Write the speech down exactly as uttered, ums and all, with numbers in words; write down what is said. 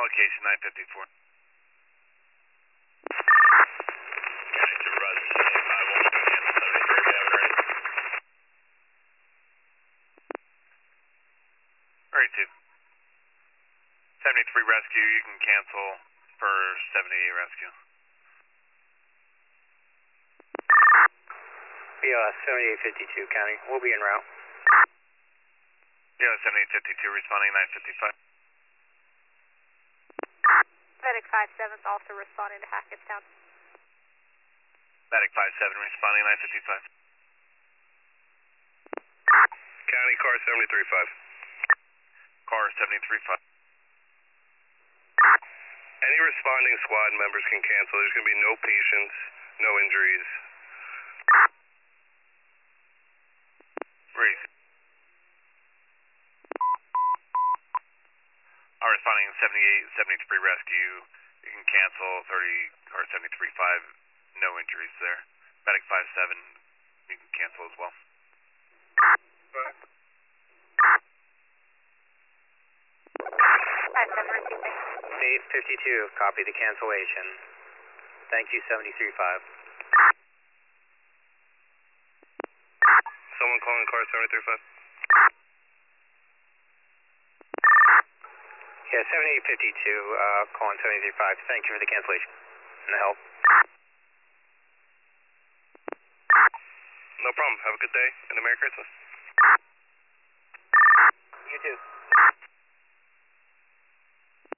location nine fifty-four. County Supervisor seventy-five, one two cancel seventy-three, we have it ready. thirty-two. seventy-three rescue, you can cancel for seventy-eight rescue. Yeah, seventy-eight fifty-two, County. We'll be en route. Yeah, seventy-eight fifty-two responding nine fifty-five. Medic five seven is also responding to Hackettstown. Medic five seven responding nine fifty-five. County car seventy-three five. Car seventy-three five. Any responding squad members can cancel. There's going to be no patients, no injuries. Reese. I'm responding seventy-eight seventy-three rescue. You can cancel thirty or seventy-three five. No injuries there. Medic five seven, you can cancel as well. five seven receiving. eight fifty-two, copy the cancellation. Thank you, seventy-three five. Someone calling car seventy-three five. Yeah, seventy-eight fifty-two, uh, calling seventy-three five. Thank you for the cancellation and the help. No problem. Have a good day and a Merry Christmas. You too.